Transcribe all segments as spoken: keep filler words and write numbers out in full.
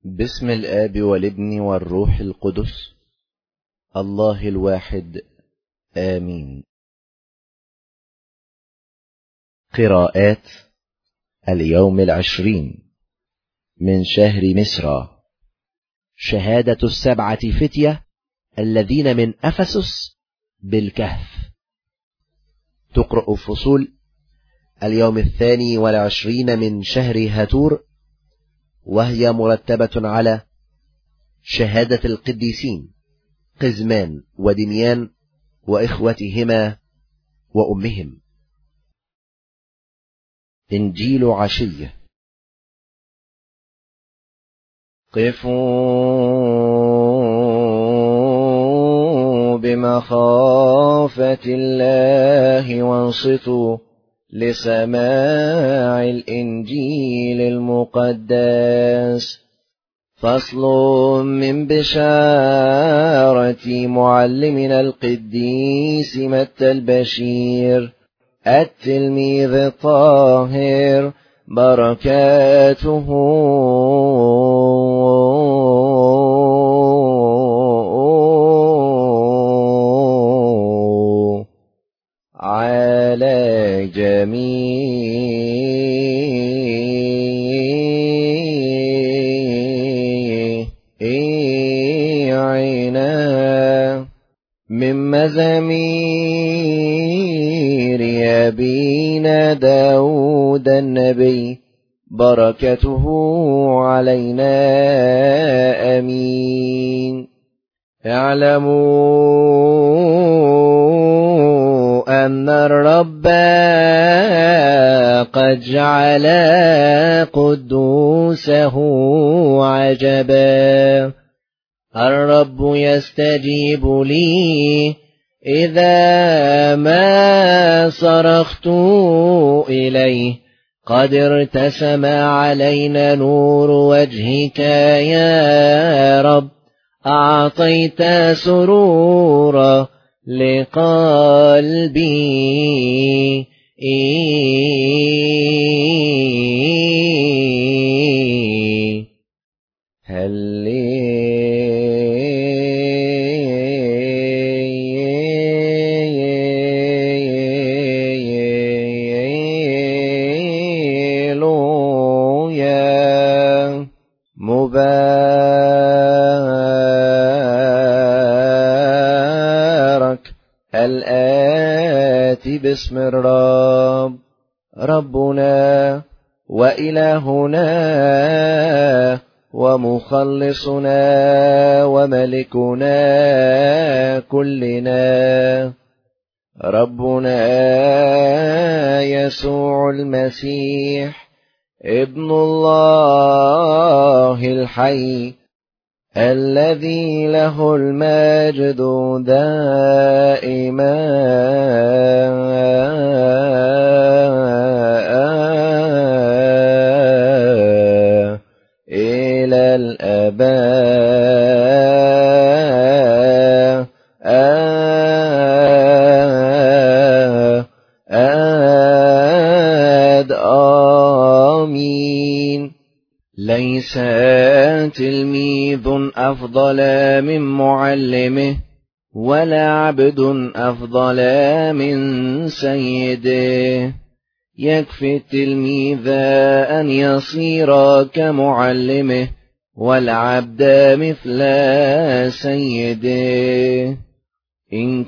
باسم الآب والابن والروح القدس الله الواحد آمين. قراءات اليوم العشرين من شهر مصر. شهادة السبعة فتية الذين من أفسس بالكهف. تقرأ فصول اليوم الثاني والعشرين من شهر هاتور، وهي مرتبة على شهادة القديسين قزمان ودميان وإخوتهما وأمهم. إنجيل عشية. قفوا بمخافة الله وانصتوا لسماع الإنجيل المقدس. فصل من بشارة معلمنا القديس متى البشير التلميذ الطاهر، بركاته على جميعنا. من مزامير أبينا داود النبي، بركته علينا آمين. اعلموا أن الرب قد جعل قدوسه عجبا. الرب يستجيب لي إذا ما صرخت إليه. قد ارتسم علينا نور وجهك يا رب، أعطيت سرورا لقلبي. هللويا. مبارك الآتي باسم الرب، ربنا وإلهنا ومخلصنا وملكنا كلنا، ربنا يسوع المسيح ابن الله الحي، الذي له المجد دائما إلى الآباء آمين. ليس تلميذ أفضل من معلمه، ولا عبد أفضل من سيده. يكفي التلميذ أن يصير كمعلمه، والعبد مثل سيده. إن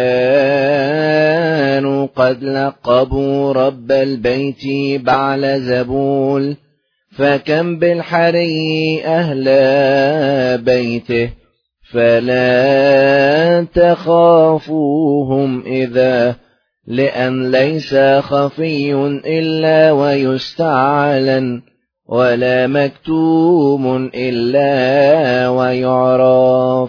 كانوا قد لقبوا رب البيت بعلزبول، فكم بالحري أهل بيته. فلا تخافوهم إذا، لأن ليس خفي إلا ويستعلن، ولا مكتوم إلا ويعرف.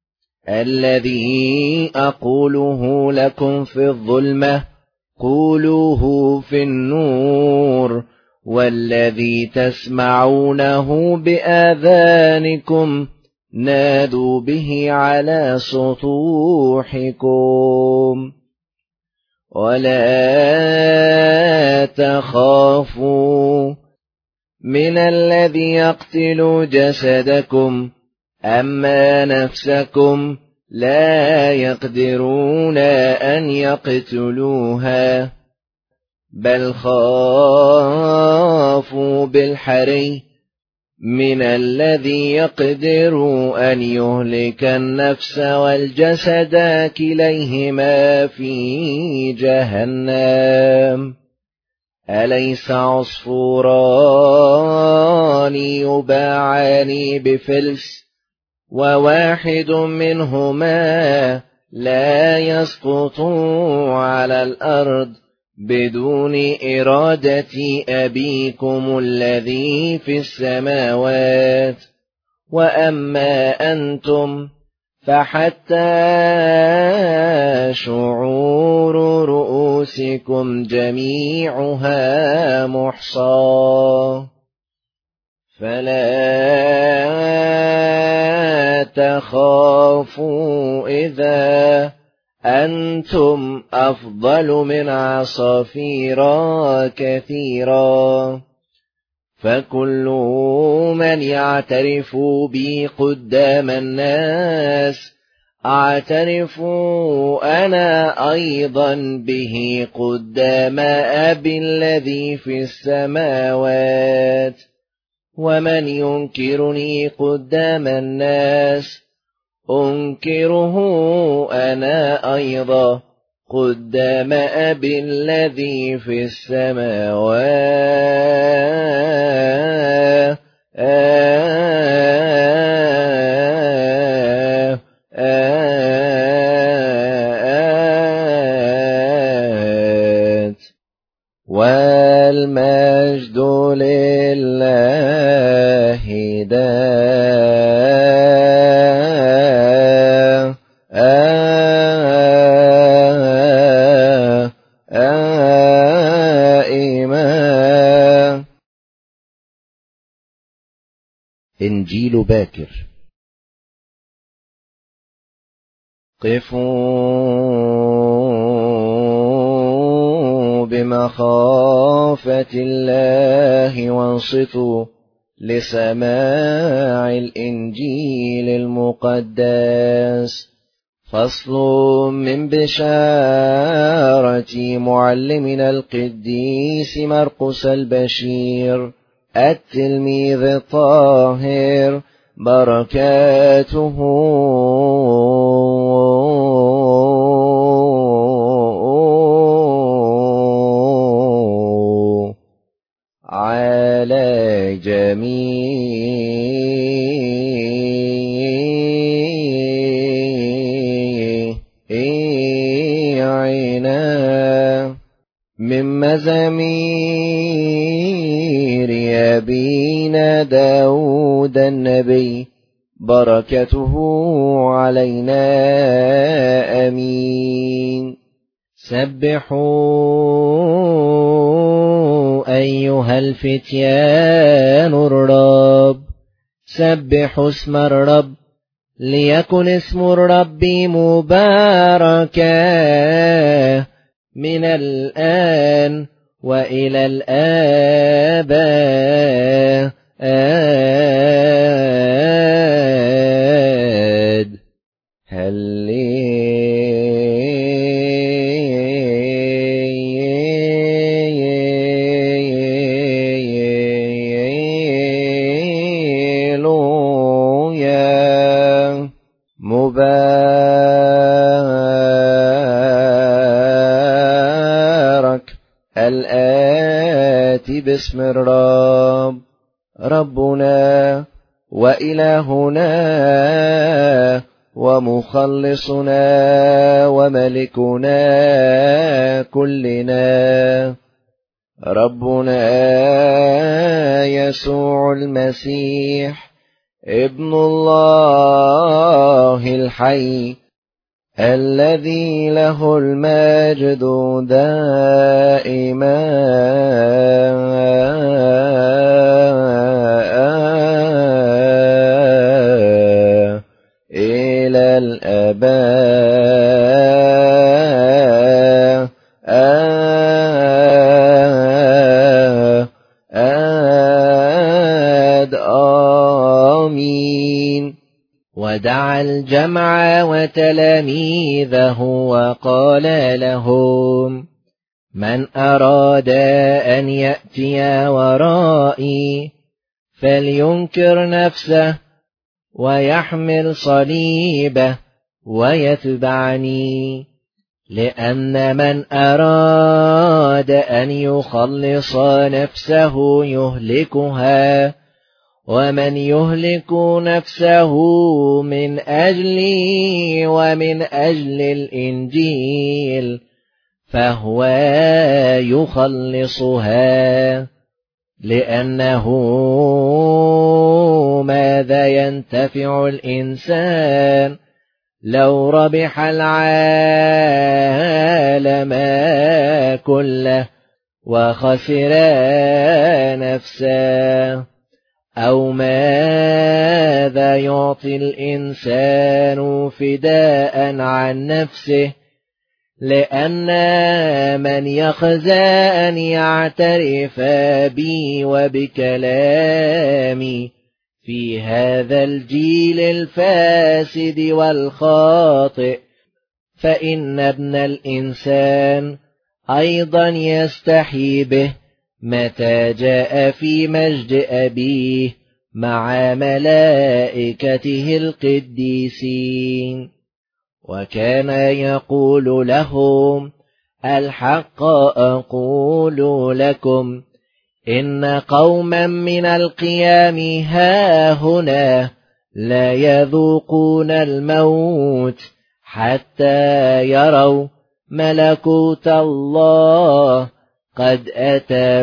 الذي أقوله لكم في الظلمة قولوه في النور، والذي تسمعونه بآذانكم نادوا به على سطوحكم. ولا تخافوا، من الذي يقتل جسدكم، أما نفسكم لا يقدرون أن يقتلوها، بل خافوا بالحري من الذي يقدر أن يهلك النفس والجسد كليهما في جهنم. أليس عصفوران يباعان بفلس، وواحد منهما لا يسقط على الأرض بدون إرادة أبيكم الذي في السماوات؟ وأما أنتم فحتى شعور رؤوسكم جميعها محصى. فلا تخافوا إذا أنتم أفضل من عصافير كثيرا، فكل من يعترف بي قدام الناس أعترف أنا أيضا به قدام أبي الذي في السماوات. ومن ينكرني قدام الناس أنكره أنا أيضا قدام أبي الذي في السماوات. والمجد لله دائما. إنجيل باكر. قفوا بمخافة الله وانصتوا لسماع الإنجيل المقدس. فصل من بشارة معلمنا القديس مرقس البشير التلميذ الطاهر، بركاته على جميعنا. من مزامير أبينا داود النبي، بركته علينا آمين. سبحوا أيها الفتيان الرب، سبحوا اسم الرب، ليكن اسم الرب مباركا من الآن وإلى الآباد. هللويا. مبارك الآتي باسم الرب، ربنا وإلهنا ومخلصنا وملكنا كلنا، ربنا يسوع المسيح ابن الله الحي، الذي له المجد دائما إلى الآباد. ودعا الجمع وتلاميذه وقال لهم: من أراد أن يأتي ورائي فلينكر نفسه ويحمل صليبه ويتبعني. لأن من أراد أن يخلص نفسه يهلكها، ومن يهلك نفسه من أجلي ومن أجل الإنجيل فهو يخلصها. لأنه ماذا ينتفع الإنسان لو ربح العالم كله وخسر نفسه؟ أو ماذا يعطي الإنسان فداء عن نفسه؟ لأن من يخزى أن يعترف بي وبكلامي في هذا الجيل الفاسد والخاطئ، فإن ابن الإنسان أيضا يستحي به متى جاء في مجد أبيه مع ملائكته القديسين. وكان يقول لهم: الحق أقول لكم إن قوما من القيام هاهنا لا يذوقون الموت حتى يروا ملكوت الله قد أتى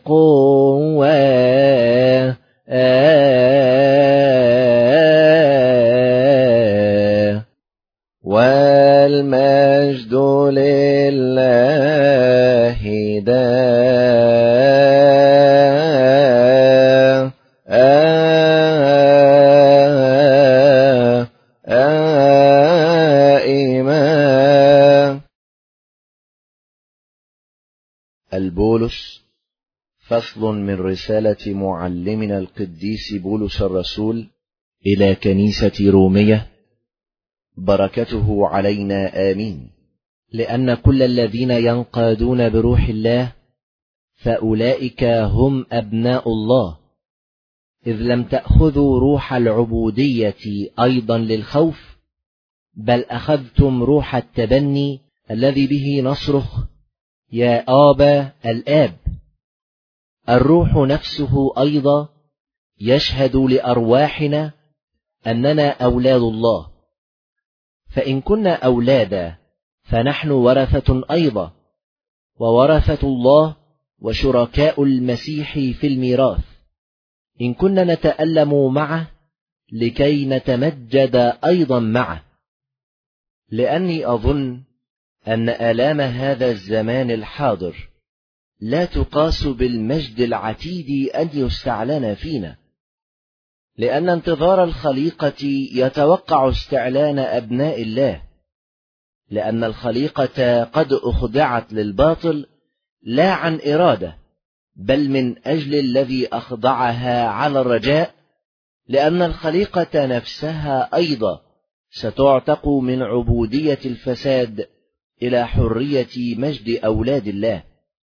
بقوة. والمجد لله دائما. البولس فصل من رسالة معلمنا القديس بولس الرسول إلى كنيسة رومية، بركته علينا آمين. لأن كل الذين ينقادون بروح الله فأولئك هم أبناء الله، إذ لم تأخذوا روح العبودية أيضا للخوف، بل أخذتم روح التبني الذي به نصرخ: يا آبا الآب. الروح نفسه أيضا يشهد لأرواحنا أننا أولاد الله. فإن كنا أولادا فنحن ورثة أيضا، وورثة الله وشركاء المسيح في الميراث، إن كنا نتألم معه لكي نتمجد أيضا معه. لأني أظن أن آلام هذا الزمان الحاضر لا تقاس بالمجد العتيد أن يستعلن فينا، لأن انتظار الخليقة يتوقع استعلان أبناء الله، لأن الخليقة قد أخضعت للباطل لا عن إرادة، بل من أجل الذي أخضعها على الرجاء، لأن الخليقة نفسها أيضا ستعتق من عبودية الفساد إلى حرية مجد أولاد الله.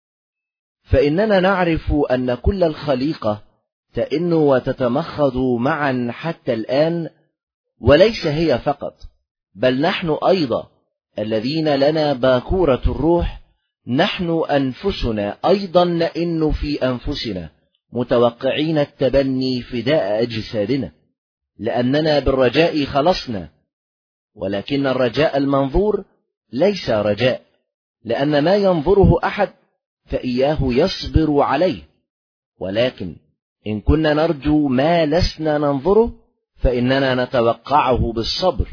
فإننا نعرف أن كل الخليقة تئن وتتمخض معا حتى الآن، وليس هي فقط، بل نحن أيضا الذين لنا باكورة الروح، نحن أنفسنا أيضا نئن في أنفسنا متوقعين التبني فداء أجسادنا، لأننا بالرجاء خلصنا. ولكن الرجاء المنظور ليس رجاء، لأن ما ينظره أحد فإياه يصبر عليه. ولكن إن كنا نرجو ما لسنا ننظره فإننا نتوقعه بالصبر.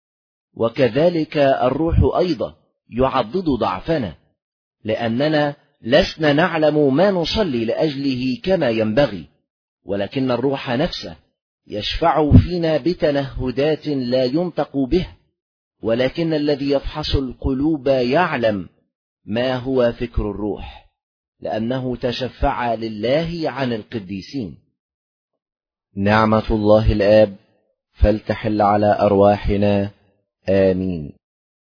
وكذلك الروح أيضا يعضد ضعفنا، لأننا لسنا نعلم ما نصلي لأجله كما ينبغي، ولكن الروح نفسه يشفع فينا بتنهدات لا ينطق به. ولكن الذي يفحص القلوب يعلم ما هو فكر الروح، لأنه تشفع لله عن القديسين. نعمة الله الآب فلتحل على أرواحنا آمين.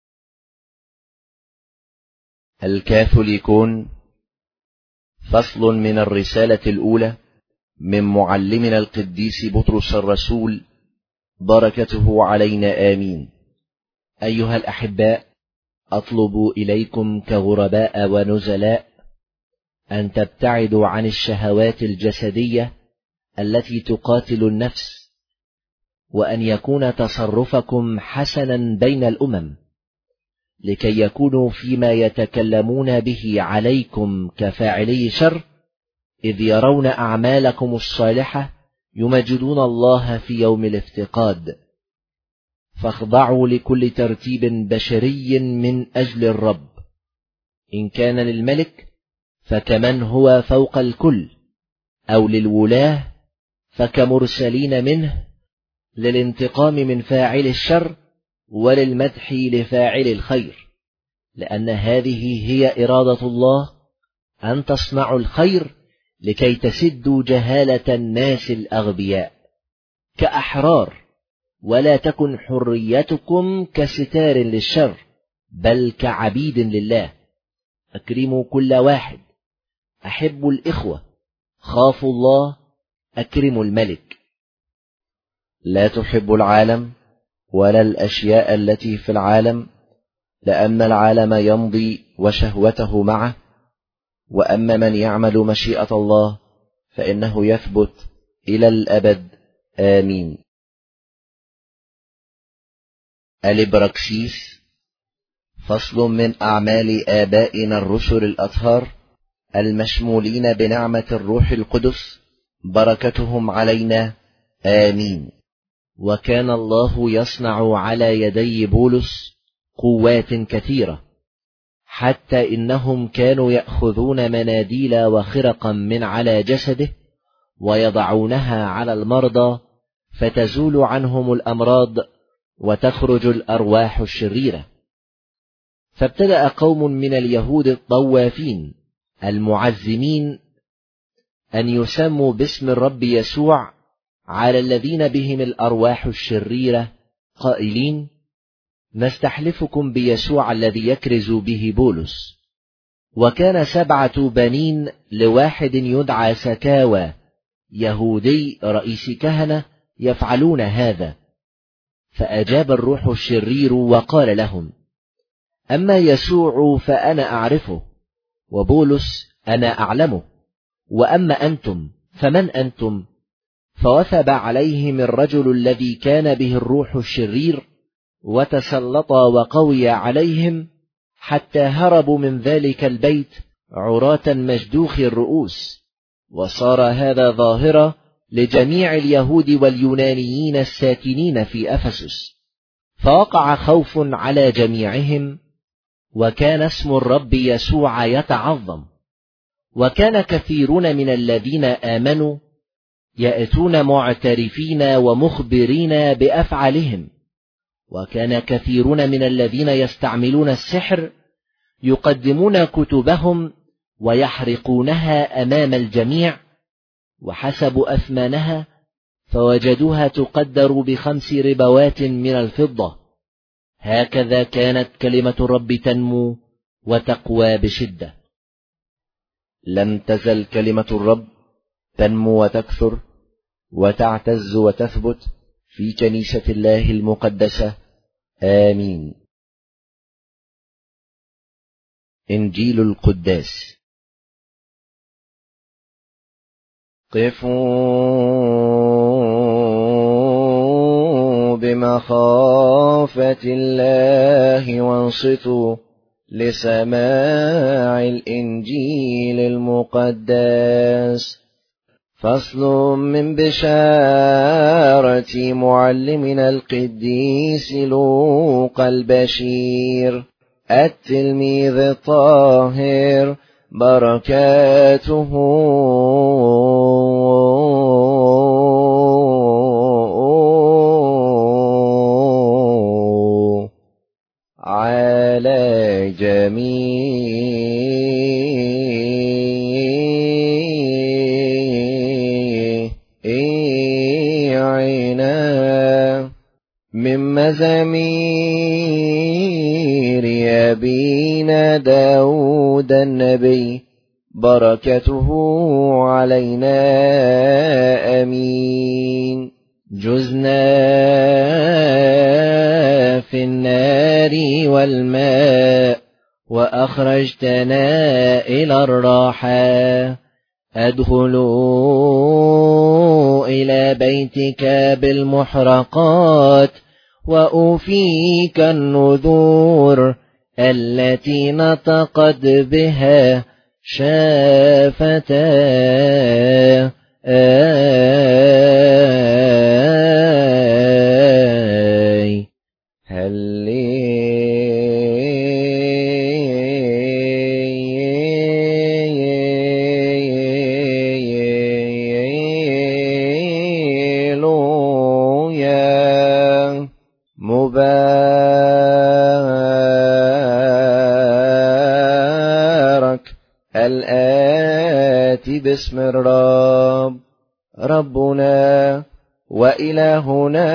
الكاثوليكون، فصل من الرسالة الأولى من معلمنا القديس بطرس الرسول، بركته علينا آمين. أيها الأحباء، أطلب إليكم كغرباء ونزلاء أن تبتعدوا عن الشهوات الجسدية التي تقاتل النفس، وأن يكون تصرفكم حسنا بين الأمم، لكي يكونوا فيما يتكلمون به عليكم كفاعلي شر، إذ يرون أعمالكم الصالحة يمجدون الله في يوم الافتقاد. فاخضعوا لكل ترتيب بشري من أجل الرب، إن كان للملك فكمن هو فوق الكل، أو للولاة فكمرسلين منه، للانتقام من فاعل الشر وللمدح لفاعل الخير، لأن هذه هي إرادة الله، أن تصنعوا الخير لكي تسدوا جهالة الناس الأغبياء كأحرار، ولا تكن حريتكم كستار للشر، بل كعبيد لله. أكرموا كل واحد، أحبوا الإخوة، خافوا الله، أكرموا الملك. لا تحب العالم ولا الأشياء التي في العالم، لأن العالم يمضي وشهوته معه، وأما من يعمل مشيئة الله فإنه يثبت إلى الأبد آمين. الإبراكسيس، فصل من أعمال آبائنا الرسل الأطهار المشمولين بنعمة الروح القدس، بركتهم علينا آمين. وكان الله يصنع على يدي بولس قوات كثيرة، حتى إنهم كانوا يأخذون مناديل وخرقا من على جسده ويضعونها على المرضى، فتزول عنهم الأمراض وتخرج الأرواح الشريرة. فابتدأ قوم من اليهود الطوافين المعزمين أن يسموا باسم الرب يسوع على الذين بهم الأرواح الشريرة، قائلين: نستحلفكم بيسوع الذي يكرز به بولس. وكان سبعة بنين لواحد يدعى سكاوى، يهودي رئيس كهنة، يفعلون هذا. فأجاب الروح الشرير وقال لهم: أما يسوع فأنا أعرفه، وبولس أنا أعلمه، وأما أنتم فمن أنتم؟ فوثب عليهم الرجل الذي كان به الروح الشرير، وتسلط وقوي عليهم، حتى هربوا من ذلك البيت عراة مجدوخ الرؤوس. وصار هذا ظاهرة لجميع اليهود واليونانيين الساكنين في أفسس، فوقع خوف على جميعهم، وكان اسم الرب يسوع يتعظم. وكان كثيرون من الذين آمنوا يأتون معترفين ومخبرين بأفعالهم، وكان كثيرون من الذين يستعملون السحر يقدمون كتبهم ويحرقونها أمام الجميع، وحسبوا أثمانها فوجدوها تقدر بخمس ربوات من الفضة. هكذا كانت كلمة الرب تنمو وتقوى بشدة. لم تزل كلمة الرب تنمو وتكثر وتعتز وتثبت في كنيسة الله المقدسة آمين. إنجيل القداس. قفوا بمخافة الله وانصتوا لسماع الإنجيل المقدس. فصل من بشارة معلمنا القديس لوقا البشير التلميذ الطاهر، بركاته على جميعنا من مزامير أبينا داود النبي، بركته علينا أمين. جزنا في النار والماء، وأخرجتنا إلى الراحة. أدخلوا إلى بيتك بالمحرقات، وأوفيك النذور التي نطقت بها شافتا. آي هللويا. مبارك الآتي باسم الرب، ربنا وإلهنا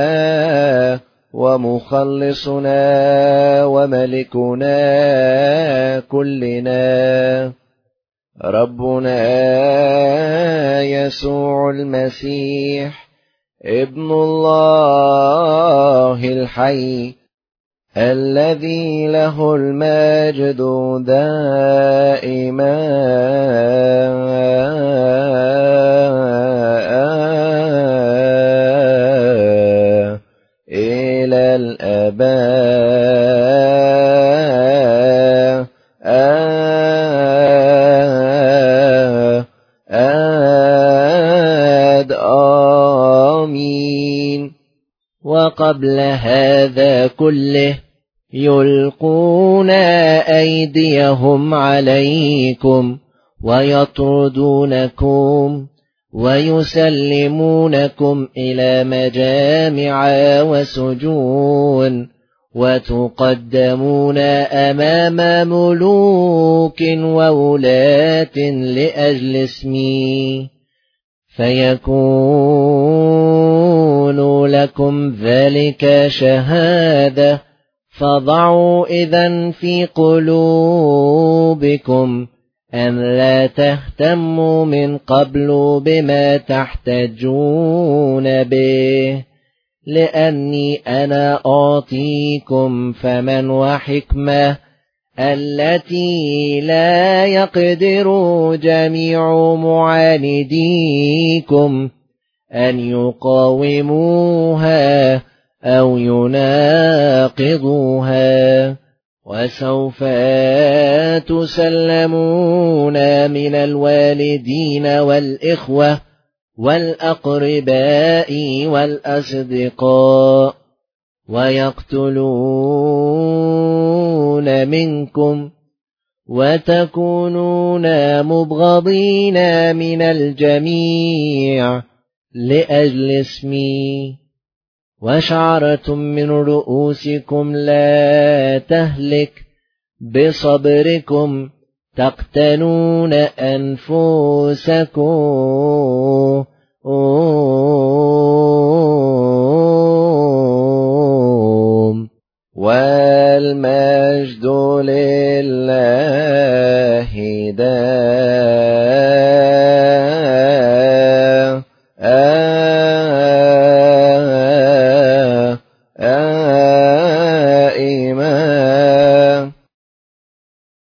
ومخلصنا وملكنا كلنا، ربنا يسوع المسيح ابن الله الحي، الذي له المجد دائما إلى الآباء. آمين. وقبل هذا كله يلقون أيديهم عليكم ويطردونكم ويسلمونكم إلى مجامع وسجون، وتقدمون أمام ملوك وولاة لأجل اسمي، فيكون لكم ذلك شهادة. فضعوا إذن في قلوبكم أن لا تهتموا من قبل بما تحتجون به، لأني أنا أعطيكم فمن وحكمة التي لا يقدر جميع معانديكم أن يقاوموها أو يناقضوها. وسوف تسلمون من الوالدين والإخوة والأقرباء والأصدقاء، ويقتلون منكم، وتكونون مبغضين من الجميع لأجل اسمي. وشعرة من رؤوسكم لا تهلك، بصبركم تقتنون أنفسكم.